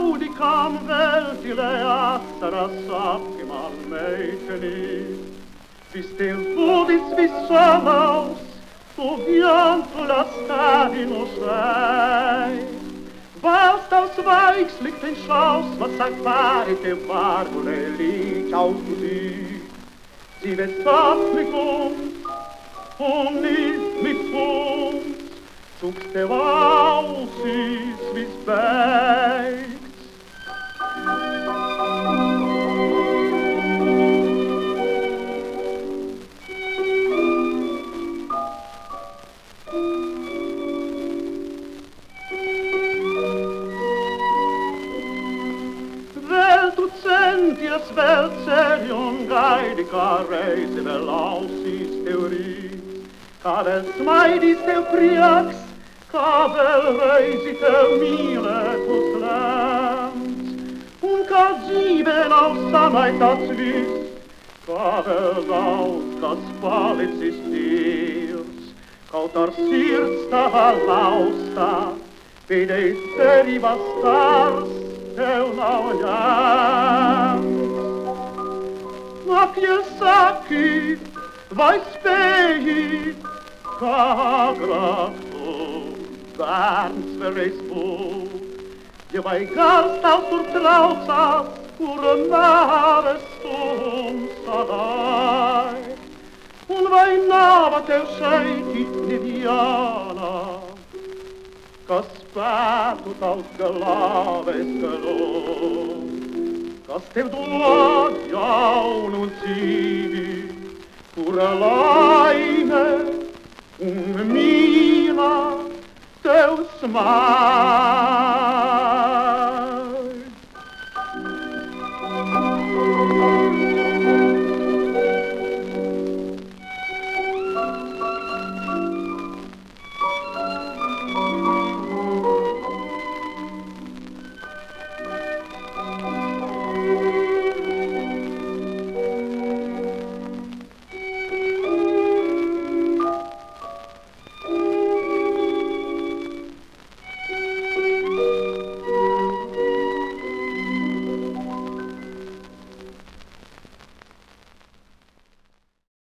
gaudicam veltile astara sapcimal meiteni. Vis Deus vobis vis somos, tu viantul astavimus ei. Was das Weichs liegt in Schloss, was sagt Warite, Wargule, Licht auf Musik. Sie besagt mit uns und nicht mit uns, zugst der Aussies bis Beigt. Sentias vel serion gaidica reise vel ausis teoris, ca vel smaidis teu priax, ca vel reisi teu miletus lents, un ca giben aus samaitats vis, ca vel daus das palicis tirs, caut arsirs ta lausta, videis derivas stars, teu nauians. Ac iesaki, vai spēji, kā agrāku bērns varēs būt. Ja vai gals tavs tur traucās, kur nāves stums sadāj, un vai nāva tev šeit neviena, kas spētu tavs galāves galot. Kas tev dod jaunu dzīvi, kura laime un mīla tev smāk.